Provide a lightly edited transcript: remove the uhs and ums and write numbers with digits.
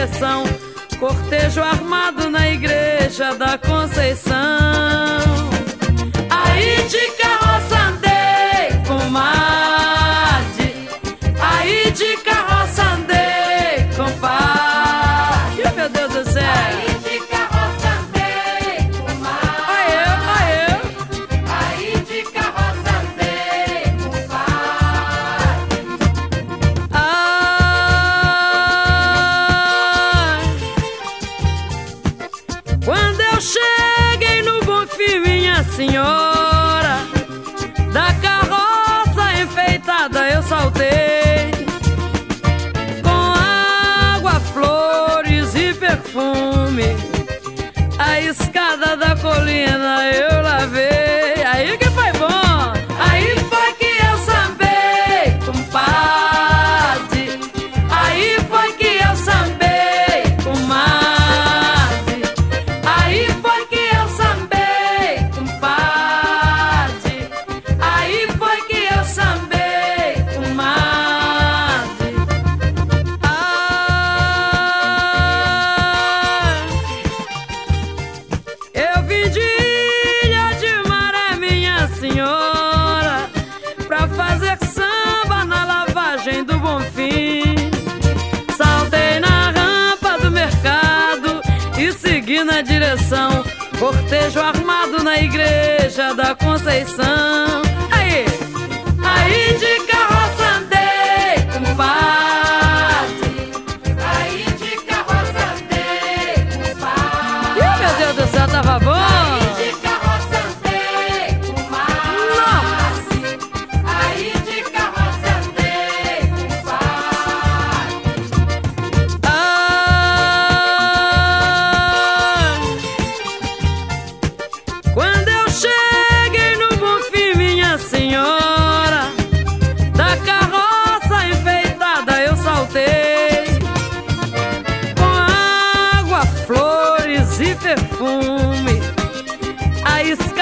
direção, cortejo armado na igreja da Conceição. Aí de carroça andei, comadre, aí de carroça andei, compadre. Meu Deus do céu. Aí de carroça andei, comadre. Olha eu. Aí de carroça andei, compadre. Quando eu cheguei no Bonfim, minha senhora, da carroça enfeitada eu saltei, com água, flores e perfume, a escada da colina eu lavei. Aí que foi bom, aí foi que eu sambei, compadre, aí foi que eu sambei, comadre, aí foi que eu sambei, compadre, aí foi que eu sambei, comadre. Eu vim de Ilha de Maré, minha senhora, pra fazer samba na lavagem do Bonfim. Saltei na rampa do mercado e segui na direção, cortejo armado na igreja da Conceição. Aí de carroça andei, compadre, Aí de carroça andei, compadre. meu Deus do céu, tava bom. Aí de carroça andei, compadre. Aí de carroça andei, compadre. Quando eu cheguei no Bonfim, minha senhora, da carroça enfeitada eu saltei, com água, flores e perfume, a escada